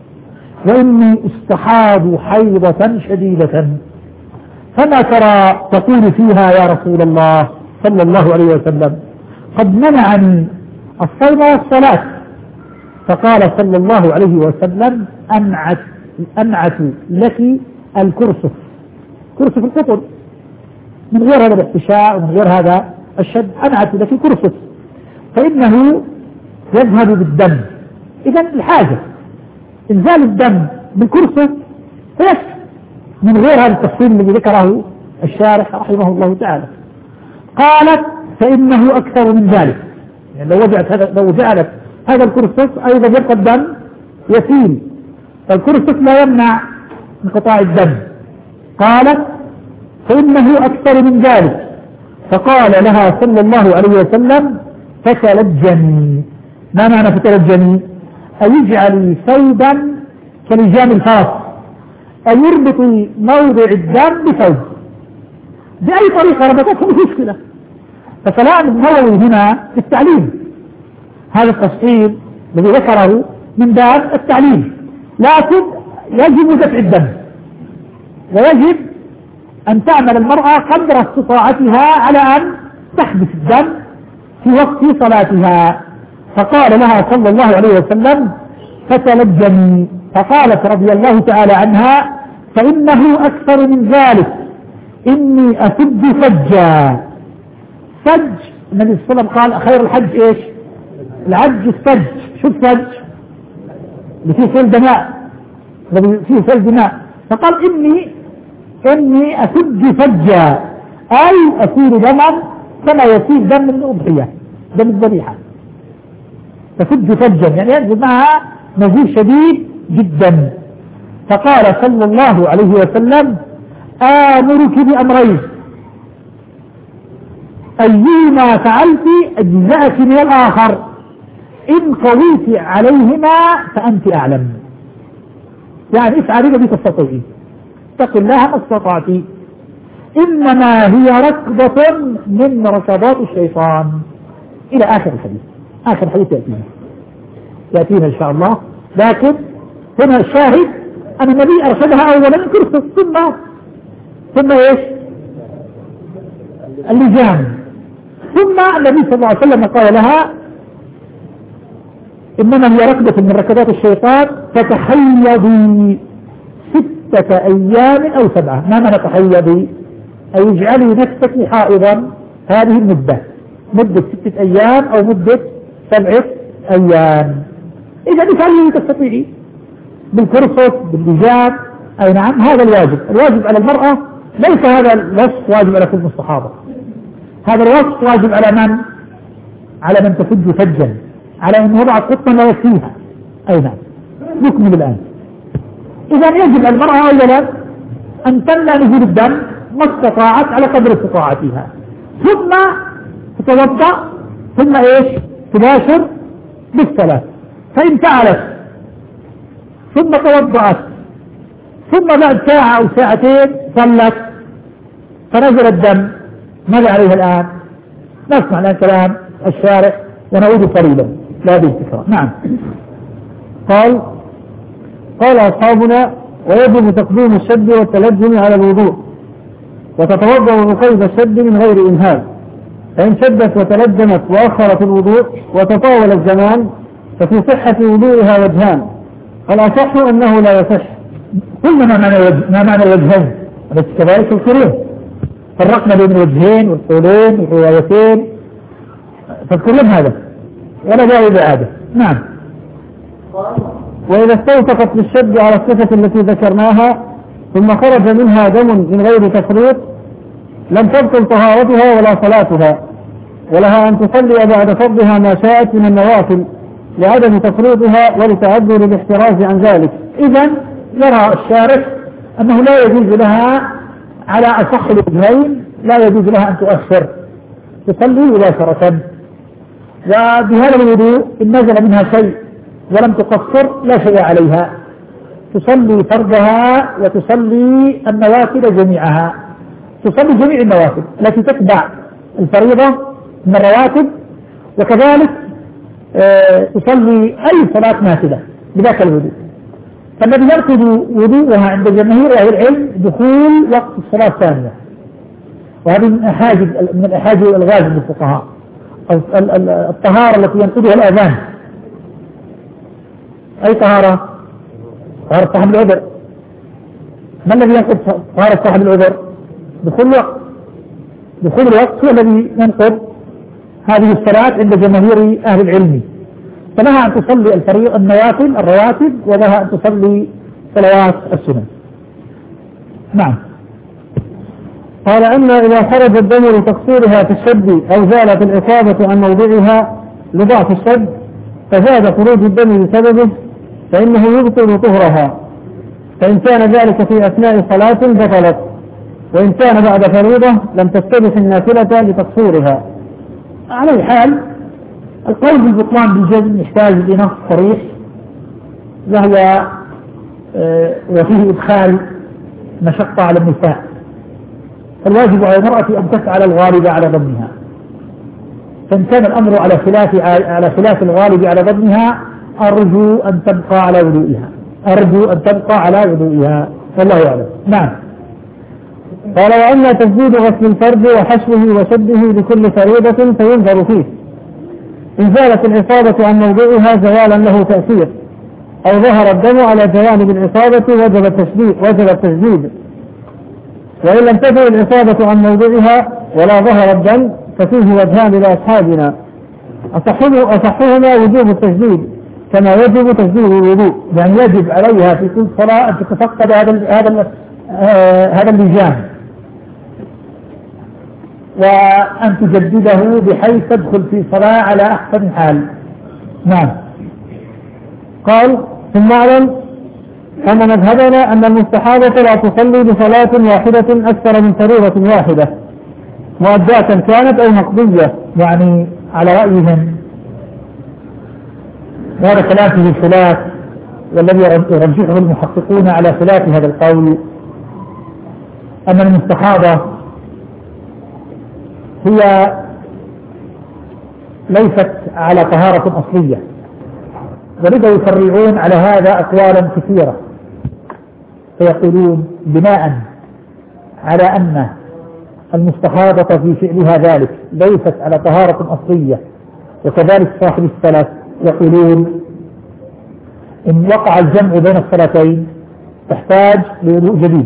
وإني استحاض حيضة شديدة، فما ترى تقول فيها يا رسول الله صلى الله عليه وسلم؟ قد منعني الصوم والصلاة. فقال صلى الله عليه وسلم: أنعت, أنعت لك الكرسف، كرسف القطن، من غير هذا الاحتشاء ومن غير هذا الشد، أنعت لك كرسف، فإنه يذهب بالدم. إذن الحاجة إنزال الدم بالكرسف فيكفي، من غير هذا التفصيل الذي ذكره الشارح رحمه الله تعالى. قالت: فإنه أكثر من ذلك، يعني لو وجعت هذا لو جعلت هذا الكرسف أيضا يبقى الدم يسيل، فالكرسف لا يمنع انقطاع الدم. قالت: فإنه أكثر من ذلك. فقال لها صلى الله عليه وسلم: فتلجني. ما معنى فتلجني؟ أن يجعل ثوبا كلجام الفرس، أن يربط موضع الدم بثوب بأي طريقة ربطته مش مشكلة. فكلام النووي هنا في التعليم، هذا التفصيل الذي ذكره من باب التعليم، لكن يجب دفع الدم، ويجب أن تعمل المرأة قدر استطاعتها على أن تحبس الدم في وقت صلاتها. فقال لها صلى الله عليه وسلم فتلجمي، فقالت رضي الله تعالى عنها فإنه أكثر من ذلك، إني أسد سجا. سج النبي صلى الله عليه وسلم قال خير الحج إيش؟ العج السج. شو السج؟ اللي فيه سيل دماء، اللي فيه سيل دماء. فقال إني إني أسد سجا، أي أسير دما كما يسيل دم الأضحية، دم الذبيحة. تسد سجا يعني ينزل معها نزيف شديد جدا. فقال صلى الله عليه وسلم آمرك بأمرين، أيهما فعلت أجزأك من الآخر، إن قويت عليهما فأنت أعلم. يعني افعلي الذي تستطيعي، اتق الله ما استطعت، إنما هي ركضة من ركضات الشيطان، إلى آخر الحديث. آخر الحديث يأتينا يأتينا إن شاء الله. لكن هنا الشاهد أن النبي أرشدها أولا كرسي، ثم ثم إيش؟ اللجام. ثم النبي صلى الله عليه وسلم قال لها إنما هي ركضة من ركضات الشيطان، فتحيضي ستة أيام أو سبعة. ما معنى تحيضي؟ أي اجعلي نفسك حائضا هذه المدة، مدة ستة أيام أو مدة سبعة أيام. إذا افعلي تستطيعي بالكرسي باللجام. أي نعم، هذا الواجب. الواجب على المرأة ليس هذا الوصف واجب على كل الصحابة، هذا الوصف واجب على من؟ على من تفج فجا، على أن وضعت قطة لا يكفيها. أي نعم، نكمل الآن. إذا يجب على المرأة أولا أن تمنع نزول الدم ما استطاعت على قدر استطاعتها، ثم تتوضأ، ثم إيش؟ تباشر بالصلاة. فإن فعلت ثم توضأت ثم بعد ساعة أو ساعتين صلت فنزل الدم، ماذا عليها الآن؟ نسمع الآن كلام الشارع ونعود قريبا لا بالتكرار. نعم. قال قال أصحابنا ويجب تقديم الشد والتلجم على الوضوء، وتتوضأ بقيد الشد من غير إنهاك، فإن شدت وتلجمت وأخرت الوضوء وتطاول الزمان ففي صحة وضوئها وجهان، الأصح أنه لا يصح. قلنا ما معنى وجه، ما معنى وجهين، بس كذلك الكريم فرقنا بين الوجهين والقولين والروايتين، فاذكرون هذا ولا داعي بإعادة. نعم. وإذا استوثقت بالشد على الصفة التي ذكرناها ثم خرج منها دم من غير تفريط لم تبطل طهارتها ولا صلاتها، ولها أن تصلي بعد فرضها ما شاءت من النوافل لعدم تفريطها ولتعذر الاحتراز عن ذلك. إذن يرى الشارع أنه لا يجوز لها على أصح الوجهين، لا يجوز لها أن تؤخر، تصلي مباشرة. وبهذا الوضوء إن نزل منها شيء ولم تقصر لا شيء عليها، تصلي فرضها وتصلي النوافل جميعها، تصلي جميع النوافل التي تتبع الفريضة من الرواتب، وكذلك آه تصلي أي صلاة نافلة بذاك الوضوء. فالذي يركض وضوءها عند جماهير أهل العلم دخول وقت الصلاة الثانية، وهذه من أحاجب من الأحاجب الغالب للفقهاء، الطهارة التي ينقضها الأذان. أي طهارة؟ طهارة صاحب العذر. ما الذي ينقض طهارة صاحب العذر؟ دخول الوقت. دخول الوقت هو الذي ينقض هذه الصلاة عند جماهير أهل العلم. فلها أن تصلي الفريض النوافل الرواتب، ولها أن تصلي صلوات السنن. نعم. قال أما إذا خرج الدم لتقصيرها في الشد أو زالت الإصابة عن موضعها لضعف الشد فزاد خروج الدم بسببه فإنه يبطل طهرها، فإن كان ذلك في أثناء صلاة بطلت، وإن كان بعد فريضة لم تستبح النافلة لتقصيرها. على الحال القول بالبطلان بالجزم يحتاج لنص صريح، وهو آه وفيه إدخال مشقة على النساء، فالواجب على المرأة أن تفعل الغالب على ضمنها، فإن كان الأمر على خلاف على خلاف الغالب على ضمنها أرجو أن تبقى على وضوئها، أرجو أن تبقى على وضوئها، والله أعلم. نعم. قال وأما تجديد غسل الفرد وحشوه وشده لكل فريضة فينظر فيه، إن زالت الإصابة عن موضوعها زوالا له تأثير، أو ظهر الدم على جوانب الإصابة وجب التشديد وجب التجديد، وإن لم تزل الإصابة عن موضوعها ولا ظهر الدم ففيه وجهان لأصحابنا، أصحهما وجوب التجديد كما يجب تجديد الوضوء، يعني يجب عليها في كل صلاة أن تتفقد هذا هذا هذا اللجام وأن تجدده بحيث تدخل في صلاة على أحسن حال. نعم. قال ثم اعلم أن مذهبنا أن المستحاضة لا تصلي بصلاة واحدة أكثر من فريضة واحدة مؤداة كانت أو مقضية، يعني على رأي من هذا كلام فيه خلاف، والذي يرجحه المحققون على خلاف هذا القول أن المستحاضة هي ليست على طهارة أصلية، ولذا يفرعون على هذا أقوالا كثيرة، فيقولون بناء على أن المستحاضة في فعلها ذلك ليست على طهارة أصلية، وكذلك صاحب الثلاث يقولون إن وقع الجمع بين الصلاتين تحتاج لوضوء جديد،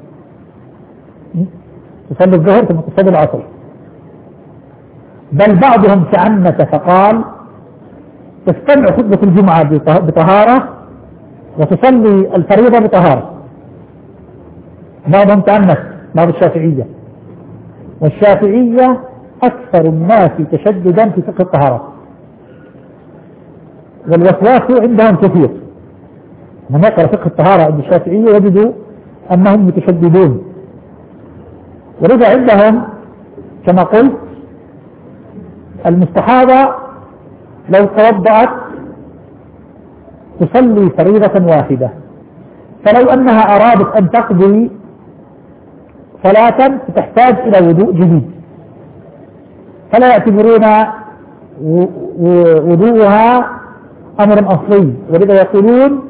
تصلي الظهر ثم تصلي العصر، بل بعضهم تعنت فقال تستمع خطبة الجمعة بطهارة وتصلي الفريضة بطهارة. بعضهم تعنت، بعض الشافعية، والشافعية أكثر الناس تشددا في فقه الطهارة، والوسواس عندهم كثير. من يقرأ فقه الطهارة عند الشافعية يجدوا أنهم متشددون، ولذا عندهم كما قلت المستحاضة لو توضأت تصلي فريضة واحدة، فلو أنها أرادت أن تقضي صلاة تحتاج إلى وضوء جديد، فلا يعتبرون وضوءها أمر أصلي، ولذا يقولون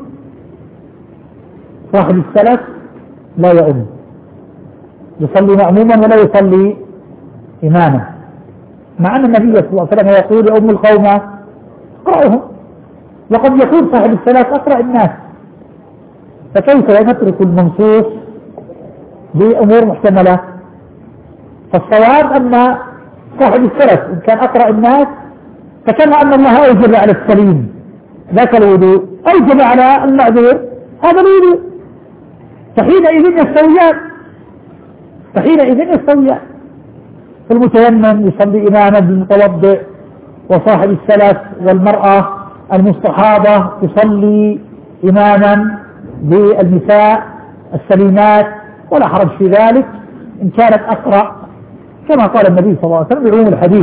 صاحب السلف لا يؤم، يصلي مأموما ولا يصلي إماما، مع أن النبي صلى الله عليه وسلم يقول يؤم القوم اقرأهم، وقد يكون صاحب السلف أقرأ الناس، فكيف لا نترك المنصوص بأمور محتملة؟ فالصواب أن صاحب السلف إن كان أقرأ الناس فكما أن الله أوجب على السليم ذاك الوضوء أوجب على المعذور هذا الوضوء، فحينئذ يستويان فحينئذ يستويان المتيمم يصلي إماما بالمتوضئ، وصاحب السلف والمرأة المستحاضة تصلي إماما بالنساء السليمات، ولا حرج في ذلك إن كانت أقرأ كما قال النبي صلى الله عليه وسلم بعموم الحديث.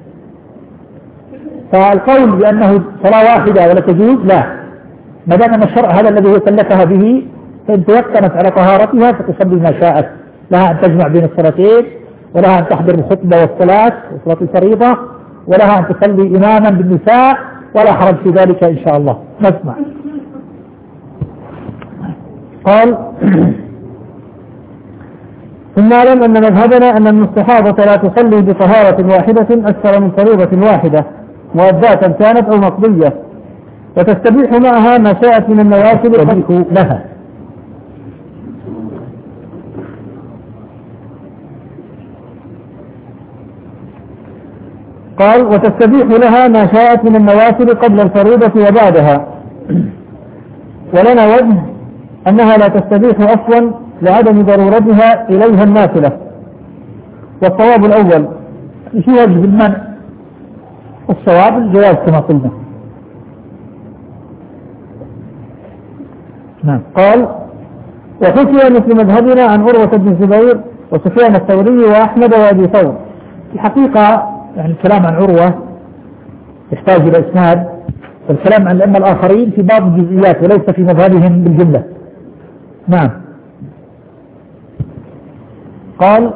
فالقول بأنه صلاة واحدة ولا تجوز لا، ما دام أن الشرع هذا الذي هو كلفها به، فإن تيقنت على طهارتها فتصلي ما شاءت، لها أن تجمع بين الصلاتين، ولها أن تحضر الخطبة والصلاة وصلاة الفريضة، ولها أن تصلي إماما بالنساء، ولا حرج في ذلك إن شاء الله. نسمع. قال ثم اعلم أن مذهبنا أن المستحاضة لا تصلي بطهارة واحدة أكثر من فريضة واحدة مؤداة كانت أو مقضية، وتستبيح معها ما شاءت من النوافل لها. قال وتستبيح لها ما شاءت من النوافل قبل الفريضة وبعدها، ولنا وجه أنها لا تستبيح أصلا لعدم ضرورتها إليها النافلة، والصواب الأول في وجه المنع، والصواب الجواز كما قلنا. نعم. قال وحكي مثل مذهبنا عن عروة بن الزبير وسفيان الثوري وأحمد وأبي ثور. الحقيقة يعني الكلام عن عروة يحتاج إلى إسناد، والكلام عن الأئمة الآخرين في بعض الجزئيات وليس في مذهبهم بالجملة. نعم. قال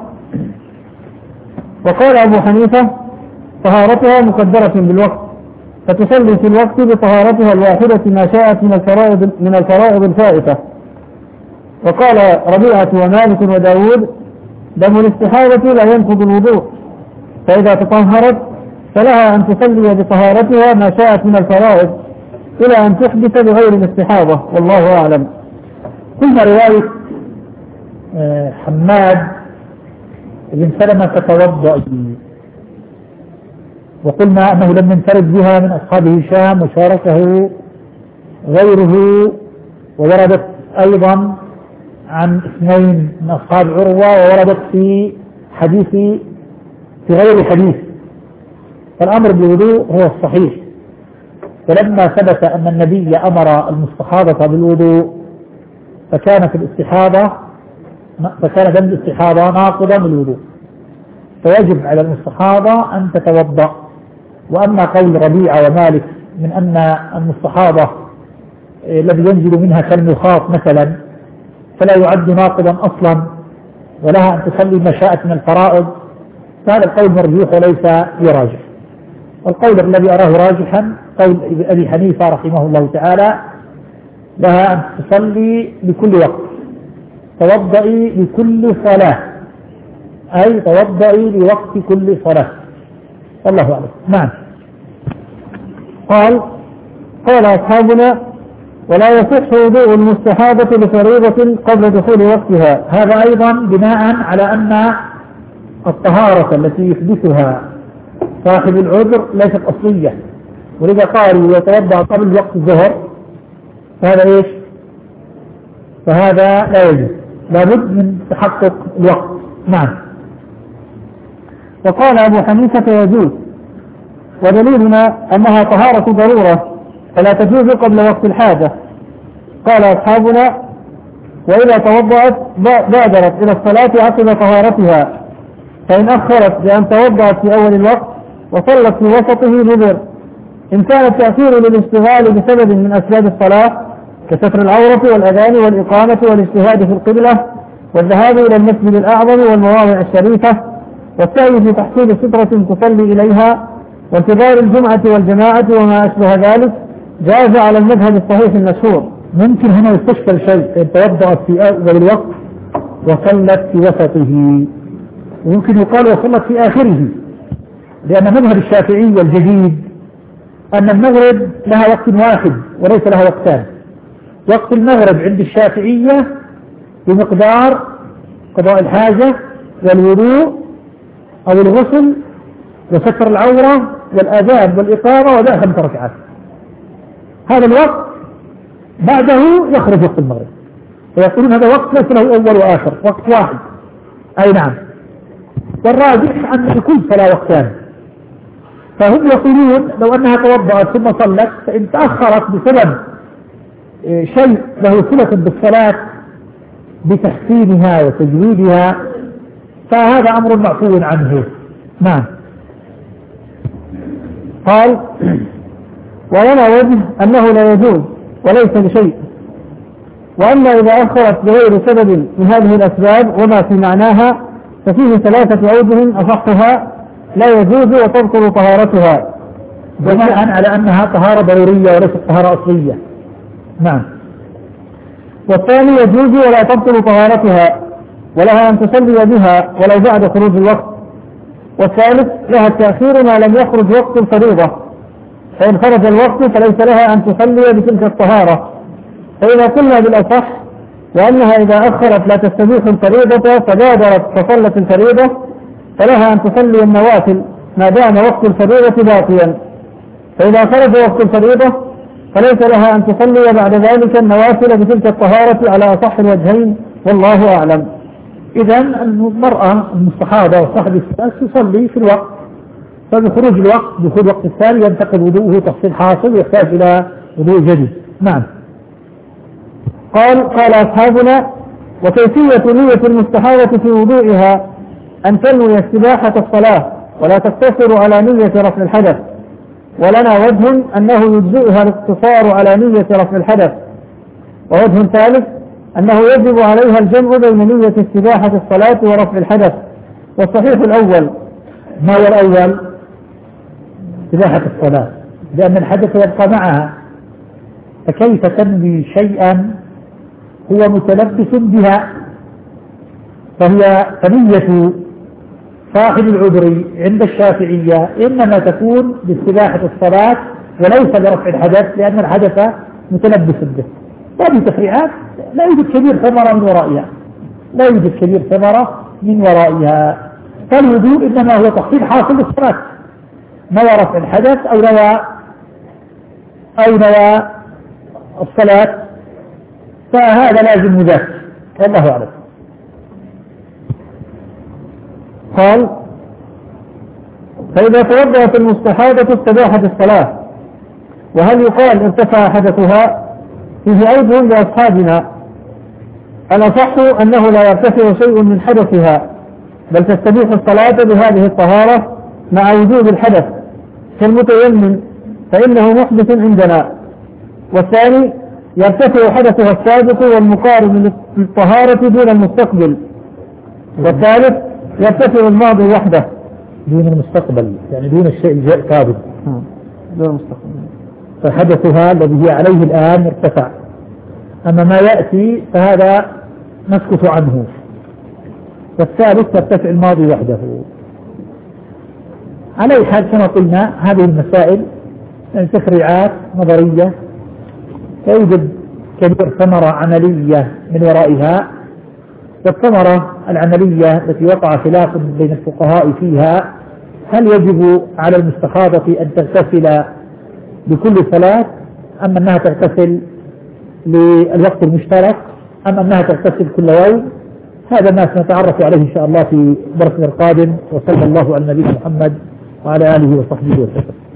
وقال أبو حنيفة طهارتها مقدرة بالوقت، فتصلي في الوقت بطهارتها الواحدة ما شاءت من الفرائض من الفرائض الفائتة. وقال ربيعة ومالك وداود دم الاستحاضة لا ينقض الوضوء، فإذا تطهرت فلها أن تصلي بطهارتها ما شاءت من الفرائض إلى أن تحدث بغير الاستحاضة، والله أعلم. قلنا رواية حماد بن سلمة تتوضأ، وقلنا أنه لم ينفرد بها من أصحاب هشام وشاركه غيره، ووردت أيضا عن اثنين من أصحاب عروة، ووردت في حديث في غير حديث. فالأمر بالوضوء هو الصحيح، فلما ثبت أن النبي أمر المستحاضة بالوضوء فكانت الاستحاضة فكان دم الاستحاضة ناقضا للوضوء، فيجب على المستحاضة أن تتوضأ. وأما قول ربيعة ومالك من أن المستحاضة الذي ينزل منها كالمخاط مثلا فلا يعد ناقضا أصلا، ولها أن تصلي ما شاءت من الفرائض، فهذا القول مرجوح وليس يراجح. والقول الذي أراه راجحا قول أبي حنيفة رحمه الله تعالى: لها أن تصلي لكل وقت، توضئي لكل صلاة، أي توضئي لوقت كل صلاة، والله أعلم. نعم. قال قال أصحابنا: ولا يصح وضوء المستحاضة لفريضة قبل دخول وقتها. هذا أيضا بناء على أن الطهارة التي يحدثها صاحب العذر ليست أصلية، ولذا قالوا يتوضأ قبل وقت الظهر، فهذا إيش؟ فهذا لا يجوز، لابد من تحقق الوقت. نعم. وقال أبو حنيفة: يجوز، ودليلنا أنها طهارة ضرورة فلا تجوز قبل وقت الحاجة. قال أصحابنا: وإذا توضأت بادرت إلى الصلاة عقب طهارتها، فإن أخرت بأن توضأت في أول الوقت وصلت في وسطه نذر. إن كان التأخير للاشتغال بسبب من أسباب الصلاة كستر العورة والأذان والإقامة والاجتهاد في القبلة والذهاب إلى المسجد الأعظم والمواضع الشريفة والسعي في تحصيل سترة تصلي إليها وانتظار الجمعة والجماعة وما أشبه ذلك، جاز على المذهب الصحيح المشهور. ممكن هنا يستشكل شيء: إن توضأت في أول الوقت وصلت في وسطه، ويمكن يقال وصلت في آخره، لأن مذهب الشافعي الجديد أن المغرب لها وقت واحد وليس لها وقتان. وقت المغرب عند الشافعية بمقدار قضاء الحاجة والوضوء أو الغسل وستر العورة والآداب والإقامة وذا خمس ركعات. هذا الوقت بعده يخرج وقت المغرب، فيقولون هذا وقت ليس له أول وآخر، وقت واحد. أي نعم. والراجح أن لكل صلاة وقتان، فهم يقولون لو أنها توضأت ثم صلت فإن تأخرت بسبب شيء له صلة بالصلاة بتحسينها وتجويدها فهذا أمر معفو عنه. نعم. قال: ولنا وجه أنه لا يجوز وليس لشيء، وأما إذا أخرت بغير سبب من هذه الأسباب وما في معناها ففيه ثلاثة أوجه أصحها لا يجوز وتبطل طهارتها، بناء على أنها طهارة ضرورية وليست طهارة أصلية. نعم. والثاني يجوز ولا تبطل طهارتها ولها أن تصلي بها ولو بعد خروج الوقت. والثالث لها التأخير ما لم يخرج وقت الفريضة، فإن خرج الوقت فليس لها أن تصلي بتلك الطهارة. فإذا قلنا بالأصح وأنها إذا أخرت لا تستبيح الفريضة فبادرت فصلت الفريضة فلها أن تصلي النوافل ما دام وقت الفريضة باقيا، فإذا خرج وقت الفريضة فليس لها أن تصلي بعد ذلك النوافل بتلك الطهارة على أصح الوجهين، والله أعلم. إذا المرأة المستحاضة وصاحب السلاس تصلي في الوقت، فبخروج الوقت دخول الوقت الثاني ينتقل وضوءه تحصيل حاصل ويحتاج إلى وضوء جديد. نعم. قال قال أصحابنا: وكيفية نية المستحاضة في وضوئها أن تنوي استباحة الصلاة ولا تقتصر على نية رفع الحدث. ولنا وجه أنه يجزئها الاقتصار على نية رفع الحدث، ووجه ثالث أنه يجب عليها الجمع بين نية استباحة الصلاة ورفع الحدث. والصحيح الأول. ما هو الأول؟ استباحة الصلاة، لأن الحدث يبقى معها، فكيف تنوي شيئا هو متلبس بها؟ فهي فنية صاحب العذر عند الشافعية إنما تكون باستباحة الصلاة وليس برفع الحدث، لأن الحدث متلبس به. هذه تفريعات لا يوجد كبير ثمرة من ورائها، لا يوجد كبير ثمرة من ورائها. فالوضوء إنما هو تخفيف حاصل للصلاة، نوى رفع الحدث أو نوى أو نوى الصلاة، فهذا لازم ذاك، والله أعلم. قال: فإذا توضأت المستحاضة استباحت الصلاة. وهل يقال ارتفع حدثها؟ فيه أوجه لأصحابنا. الأصح أنه لا يرتفع شيء من حدثها، بل تستبيح الصلاة بهذه الطهارة مع وجود الحدث كالمتيمم، فإنه محدث عندنا. والثاني يرتفع حدثها السابق والمقارن للطهارة دون المستقبل. والثالث يرتفع الماضي وحده دون المستقبل، يعني دون الشيء الجاء قابل، دون المستقبل. فحدثها الذي هي عليه الآن ارتفع، أما ما يأتي فهذا نسكت عنه. والثالث ترتفع الماضي وحده. على أي حال كما قلنا هذه المسائل يعني تفريعات نظرية، توجد كبير ثمرة عملية من ورائها. والثمرة العملية التي وقع خلاف بين الفقهاء فيها: هل يجب على المستحاضة أن تغتسل لكل صلاة، أم أنها تغتسل للوقت المشترك، أم أنها تغتسل كل يوم؟ هذا ما سنتعرف عليه إن شاء الله في درسنا القادم. وصلى الله على نبينا محمد وعلى آله وصحبه وسلم.